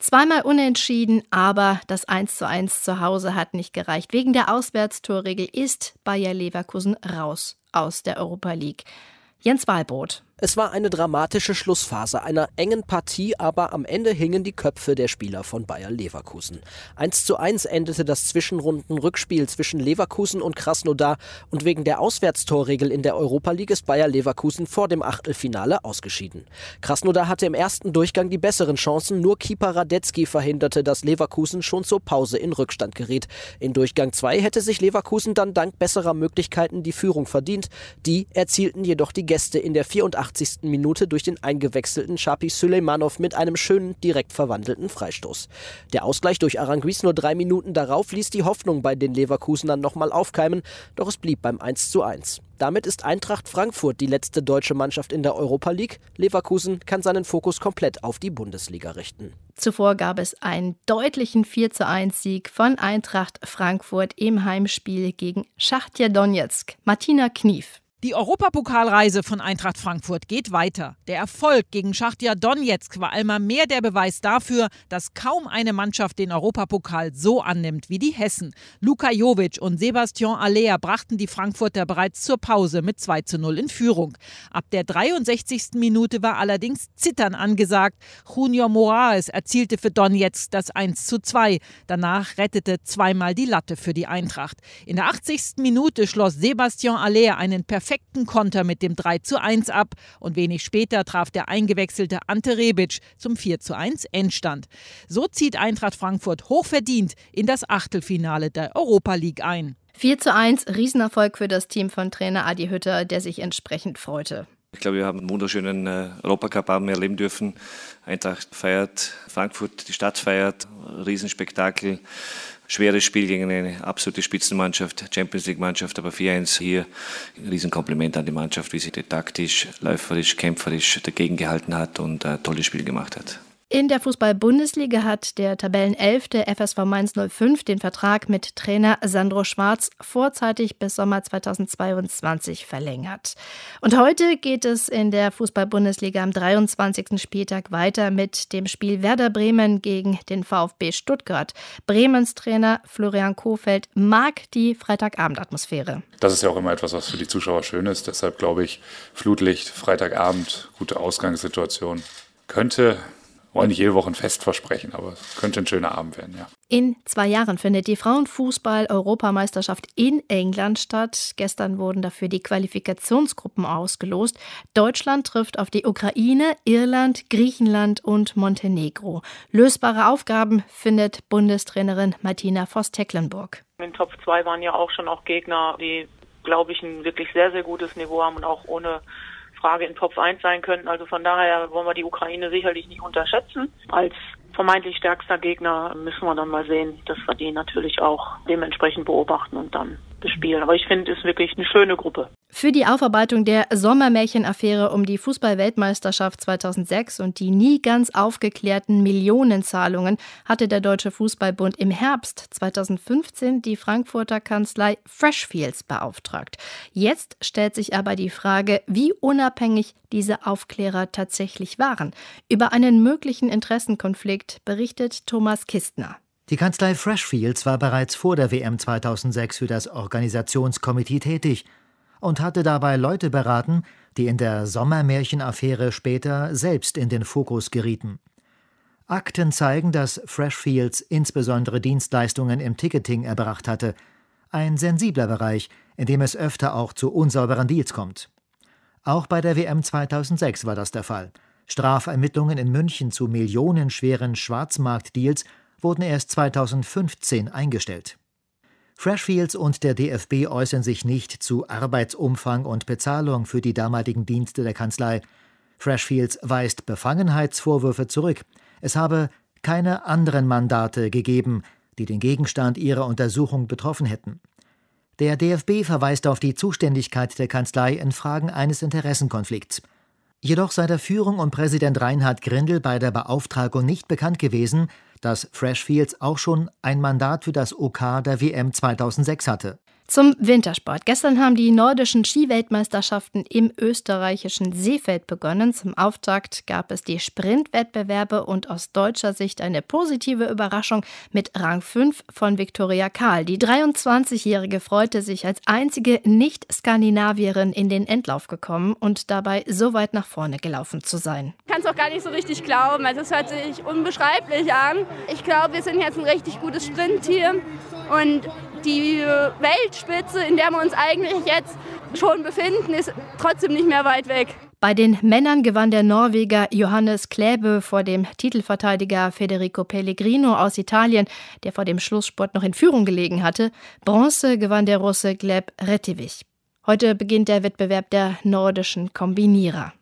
Zweimal unentschieden, aber das 1:1 zu Hause hat nicht gereicht. Wegen der Auswärtstorregel ist Bayer Leverkusen raus aus der Europa League. Jens Wahlbrot. Es war eine dramatische Schlussphase einer engen Partie, aber am Ende hingen die Köpfe der Spieler von Bayer Leverkusen. 1:1 endete das Zwischenrunden-Rückspiel zwischen Leverkusen und Krasnodar und wegen der Auswärtstorregel in der Europa League ist Bayer Leverkusen vor dem Achtelfinale ausgeschieden. Krasnodar hatte im ersten Durchgang die besseren Chancen, nur Keeper Radetzky verhinderte, dass Leverkusen schon zur Pause in Rückstand geriet. In Durchgang 2 hätte sich Leverkusen dann dank besserer Möglichkeiten die Führung verdient. Die erzielten jedoch die Gäste in der 84. Minute durch den eingewechselten Shapi Süleymanov mit einem schönen, direkt verwandelten Freistoß. Der Ausgleich durch Aranguiz nur 3 Minuten darauf ließ die Hoffnung bei den Leverkusenern nochmal aufkeimen, doch es blieb beim 1:1. Damit ist Eintracht Frankfurt die letzte deutsche Mannschaft in der Europa League. Leverkusen kann seinen Fokus komplett auf die Bundesliga richten. Zuvor gab es einen deutlichen 4:1-Sieg von Eintracht Frankfurt im Heimspiel gegen Schachtar Donezk. Martina Knief. Die Europapokalreise von Eintracht Frankfurt geht weiter. Der Erfolg gegen Schachtar Donezk war einmal mehr der Beweis dafür, dass kaum eine Mannschaft den Europapokal so annimmt wie die Hessen. Luka Jovic und Sebastian Haller brachten die Frankfurter bereits zur Pause mit 2:0 in Führung. Ab der 63. Minute war allerdings Zittern angesagt. Junior Moraes erzielte für Donezk das 1:2. Danach rettete zweimal die Latte für die Eintracht. In der 80. Minute schloss Sebastian Haller einen perfekten Konter mit dem 3:1 ab und wenig später traf der eingewechselte Ante Rebic zum 4:1 Endstand. So zieht Eintracht Frankfurt hochverdient in das Achtelfinale der Europa League ein. 4:1, Riesenerfolg für das Team von Trainer Adi Hütter, der sich entsprechend freute. Ich glaube, wir haben einen wunderschönen Europacup-Abend erleben dürfen. Eintracht feiert, Frankfurt, die Stadt feiert, Riesenspektakel. Schweres Spiel gegen eine absolute Spitzenmannschaft, Champions-League-Mannschaft, aber 4:1 hier. Ein Riesenkompliment an die Mannschaft, wie sie taktisch, läuferisch, kämpferisch dagegen gehalten hat und ein tolles Spiel gemacht hat. In der Fußball-Bundesliga hat der Tabellenelfte FSV Mainz 05 den Vertrag mit Trainer Sandro Schwarz vorzeitig bis Sommer 2022 verlängert. Und heute geht es in der Fußball-Bundesliga am 23. Spieltag weiter mit dem Spiel Werder Bremen gegen den VfB Stuttgart. Bremens Trainer Florian Kohfeldt mag die Freitagabend-Atmosphäre. Das ist ja auch immer etwas, was für die Zuschauer schön ist. Deshalb glaube ich, Flutlicht, Freitagabend, gute Ausgangssituation. Wollen nicht jede Woche ein Fest versprechen, aber es könnte ein schöner Abend werden, ja. In 2 Jahren findet die Frauenfußball-Europameisterschaft in England statt. Gestern wurden dafür die Qualifikationsgruppen ausgelost. Deutschland trifft auf die Ukraine, Irland, Griechenland und Montenegro. Lösbare Aufgaben findet Bundestrainerin Martina Voss-Tecklenburg. In Top 2 waren ja auch schon Gegner, die, glaube ich, ein wirklich sehr, sehr gutes Niveau haben und auch ohne Frage in Top 1 sein könnten. Also von daher wollen wir die Ukraine sicherlich nicht unterschätzen. Als vermeintlich stärkster Gegner müssen wir dann mal sehen, dass wir die natürlich auch dementsprechend beobachten und dann bespielen. Aber ich finde, es ist wirklich eine schöne Gruppe. Für die Aufarbeitung der Sommermärchenaffäre um die Fußball-Weltmeisterschaft 2006 und die nie ganz aufgeklärten Millionenzahlungen hatte der Deutsche Fußballbund im Herbst 2015 die Frankfurter Kanzlei Freshfields beauftragt. Jetzt stellt sich aber die Frage, wie unabhängig diese Aufklärer tatsächlich waren. Über einen möglichen Interessenkonflikt berichtet Thomas Kistner. Die Kanzlei Freshfields war bereits vor der WM 2006 für das Organisationskomitee tätig und hatte dabei Leute beraten, die in der Sommermärchenaffäre später selbst in den Fokus gerieten. Akten zeigen, dass Freshfields insbesondere Dienstleistungen im Ticketing erbracht hatte. Ein sensibler Bereich, in dem es öfter auch zu unsauberen Deals kommt. Auch bei der WM 2006 war das der Fall. Strafermittlungen in München zu millionenschweren Schwarzmarktdeals wurden erst 2015 eingestellt. Freshfields und der DFB äußern sich nicht zu Arbeitsumfang und Bezahlung für die damaligen Dienste der Kanzlei. Freshfields weist Befangenheitsvorwürfe zurück. Es habe keine anderen Mandate gegeben, die den Gegenstand ihrer Untersuchung betroffen hätten. Der DFB verweist auf die Zuständigkeit der Kanzlei in Fragen eines Interessenkonflikts. Jedoch sei der Führung um Präsident Reinhard Grindel bei der Beauftragung nicht bekannt gewesen, dass Freshfields auch schon ein Mandat für das OK der WM 2006 hatte. Zum Wintersport. Gestern haben die nordischen Skiweltmeisterschaften im österreichischen Seefeld begonnen. Zum Auftakt gab es die Sprintwettbewerbe und aus deutscher Sicht eine positive Überraschung mit Rang 5 von Viktoria Kahl. Die 23-Jährige freute sich als einzige Nicht-Skandinavierin in den Endlauf gekommen und dabei so weit nach vorne gelaufen zu sein. Ich kann es auch gar nicht so richtig glauben. Also es hört sich unbeschreiblich an. Ich glaube, wir sind jetzt ein richtig gutes Sprintteam und die Weltspitze, in der wir uns eigentlich jetzt schon befinden, ist trotzdem nicht mehr weit weg. Bei den Männern gewann der Norweger Johannes Klæbo vor dem Titelverteidiger Federico Pellegrino aus Italien, der vor dem Schlussspurt noch in Führung gelegen hatte. Bronze gewann der Russe Gleb Retević. Heute beginnt der Wettbewerb der nordischen Kombinierer.